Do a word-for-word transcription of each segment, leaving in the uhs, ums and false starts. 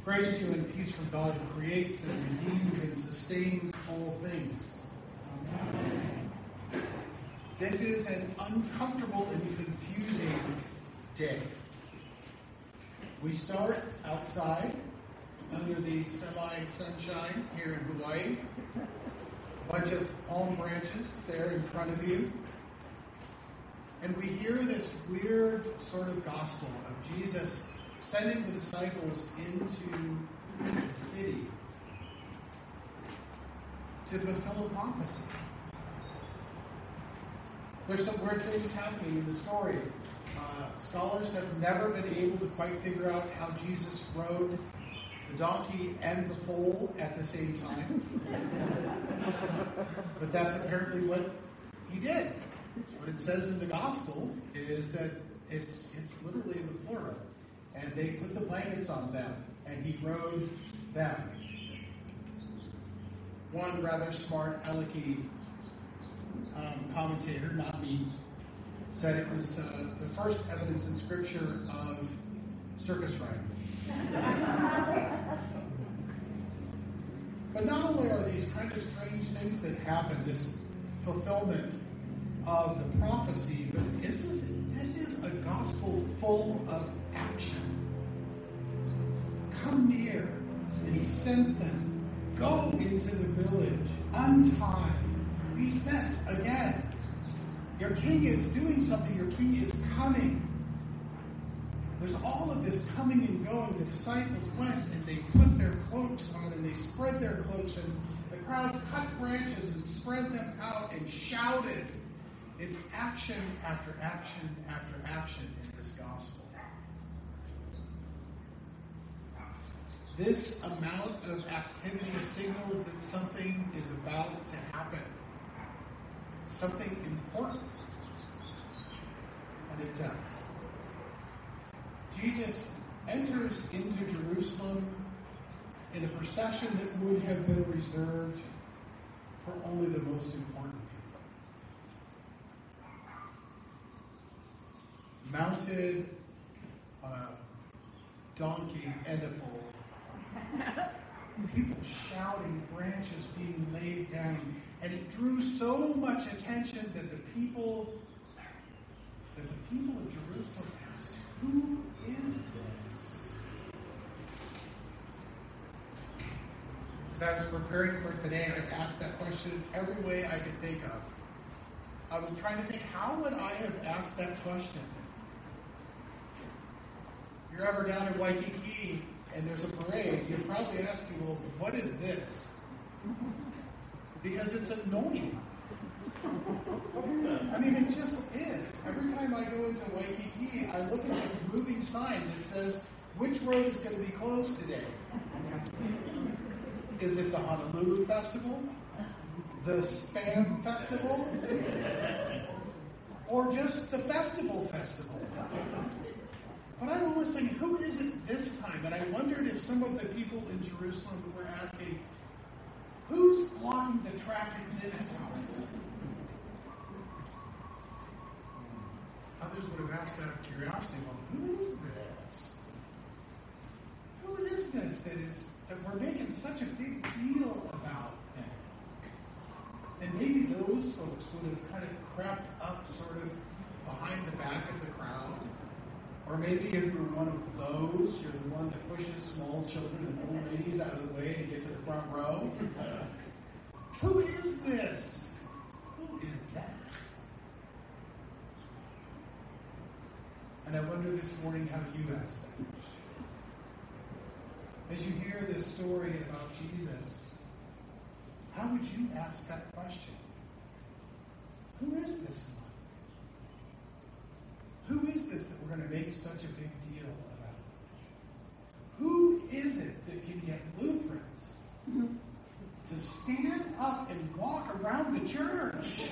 Grace to you and peace from God who creates and redeems and sustains all things. Amen. This is an uncomfortable and confusing day. We start outside under the semi-sunshine here in Hawaii. A bunch of palm branches there in front of you. And we hear this weird sort of gospel of Jesus sending the disciples into the city to fulfill a prophecy. There's some weird things happening in the story. Uh, scholars have never been able to quite figure out how Jesus rode the donkey and the foal at the same time. But that's apparently what he did. What it says in the gospel is that it's it's literally in the plural. And they put the blankets on them, and he rode them. One rather smart, alecky um, commentator, not me, said it was uh, the first evidence in Scripture of circus riding. But not only are these kind of strange things that happen, this fulfillment of the prophecy, but this is this is a gospel full of action. Come near, and he sent them. Go into the village, untie, be sent again. Your king is doing something. Your king is coming. There's all of this coming and going. The disciples went and they put their cloaks on and they spread their cloaks, and the crowd cut branches and spread them out and shouted. It's action after action after action in this gospel. This amount of activity signals that something is about to happen. Something important. And it does. Jesus enters into Jerusalem in a procession that would have been reserved for only the most important people. Mounted on a donkey and a foal. People shouting, branches being laid down. And it drew so much attention that the people that the people of Jerusalem asked, who is this? As I was preparing for today, I asked that question every way I could think of. I was trying to think, how would I have asked that question? If you're ever down in Waikiki and there's a parade, you're probably asking, well, what is this? Because it's annoying. I mean, it just is. Every time I go into Waikiki, I look at the moving sign that says, which road is going to be closed today? Is it the Honolulu Festival? The Spam Festival? Or just the Festival Festival? But I'm always thinking, who is it this time? And I wondered if some of the people in Jerusalem were asking, who's blocking the traffic this time? Others would have asked out of curiosity, well, who is this? Who is this that is that we're making such a big deal about them? And maybe those folks would have kind of crept up sort of behind the back of the crowd. Or maybe if you're one of those, you're the one that pushes small children and old ladies out of the way to get to the front row. Who is this? Who is that? And I wonder this morning how you ask that question. As you hear this story about Jesus, how would you ask that question? Who is this one? Who is this that we're going to make such a big deal about? Who is it that can get Lutherans to stand up and walk around the church?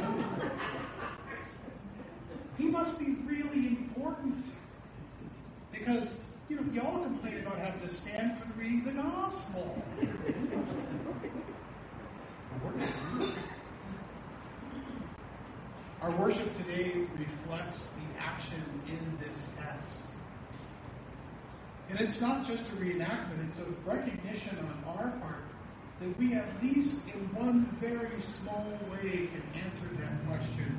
He must be really important. Because, you know, y'all complain about having to stand for the reading of the gospel. Our worship today reflects the action in this text. And it's not just a reenactment, it's a recognition on our part that we at least in one very small way can answer that question.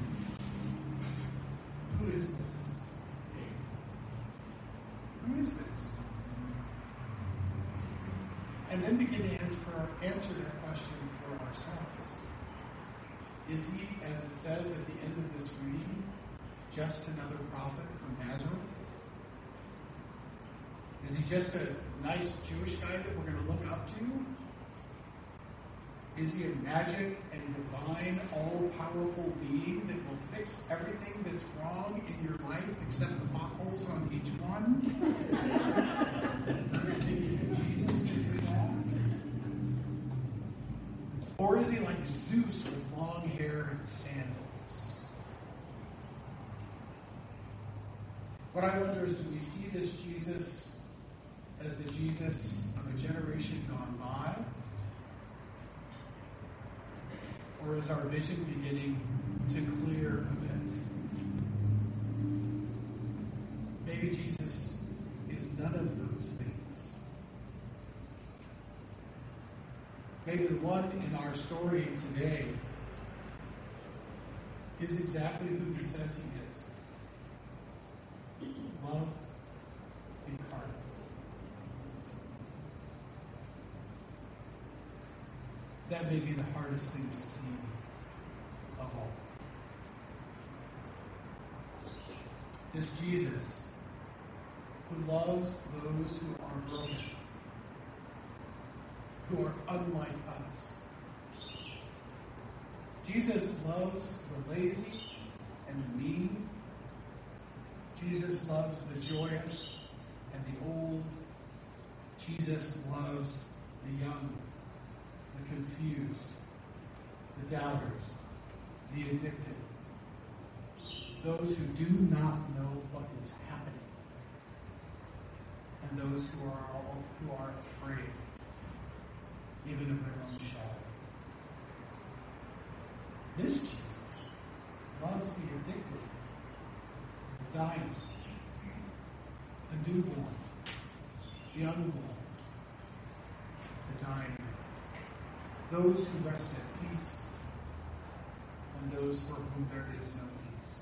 Who is this? Who is this? And then begin to answer, answer that question for ourselves. Is he, as it says at the end of this reading, just another prophet from Nazareth? Is he just a nice Jewish guy that we're going to look up to? Is he a magic and divine, all-powerful being that will fix everything that's wrong in your life except the potholes on each one? Everything Jesus can do that? Or is he like Zeus with long hair and sandals? What I wonder is, do we see this Jesus as the Jesus of a generation gone by? Or is our vision beginning to clear a bit? Maybe Jesus is none of those things. Maybe the one in our story today is exactly who he says he is. Love incarnate. That may be the hardest thing to see of all. This Jesus who loves those who are broken, who are unlike us. Jesus loves the lazy and the mean. Jesus loves the joyous and the old. Jesus loves the young, the confused, the doubters, the addicted, those who do not know what is happening, and those who are all, who are afraid, even of their own shadow. This Jesus loves the addicted, the dying, the newborn, the unborn, the dying, those who rest at peace, and those for whom there is no peace.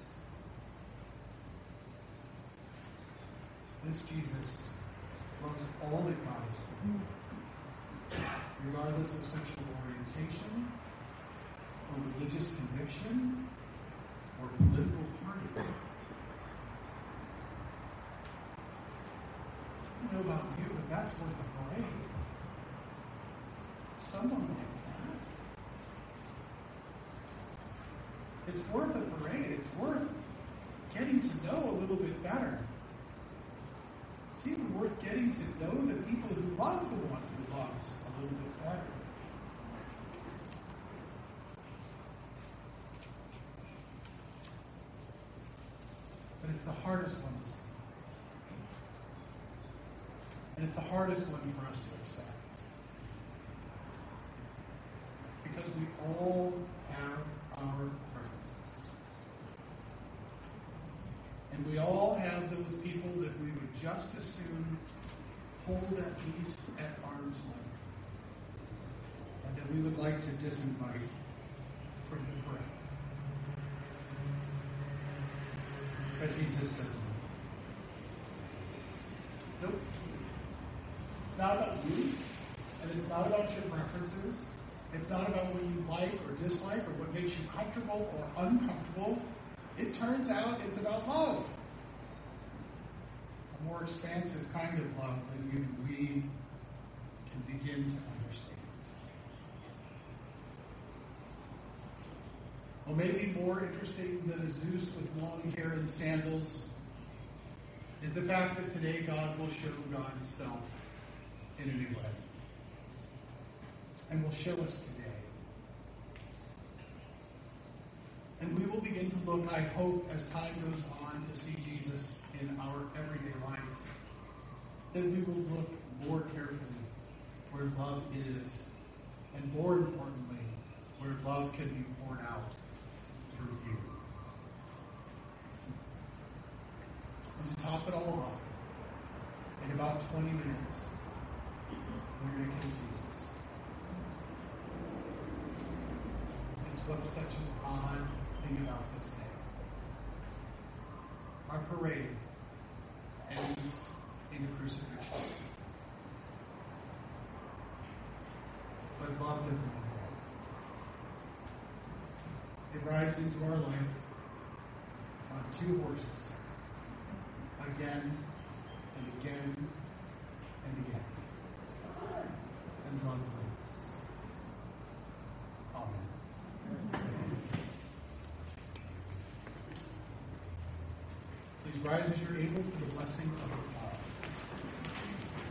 This Jesus loves all that God is for, regardless of sexual orientation, or religious conviction, or political party. I don't know about you, but that's worth a parade. Someone like that. It's worth a parade. It's worth getting to know a little bit better. It's even worth getting to know the people who love the one who loves a little bit better. But it's the hardest one to see. And it's the hardest one for us to accept. Because we all have our preferences. And we all have those people that we would just as soon hold at least at arm's length. And that we would like to disinvite from the parade. But Jesus says no. Nope. It's not about you, and it's not about your preferences. It's not about what you like or dislike or what makes you comfortable or uncomfortable. It turns out it's about love. A more expansive kind of love than even we can begin to understand. Well, maybe more interesting than a Zeus with long hair and sandals is the fact that today God will show God's self in a new way. And will show us today. And we will begin to look, I hope, as time goes on, to see Jesus in our everyday life. That we will look more carefully where love is, and more importantly, where love can be poured out through you. And to top it all off, in about twenty minutes, we're going to kill Jesus. It's what's such an odd thing about this day. Our parade ends in the crucifixion. But love doesn't end there. It rides into our life on two horses, again and again and again. And love lives. Amen. Please rise as you're able for the blessing of the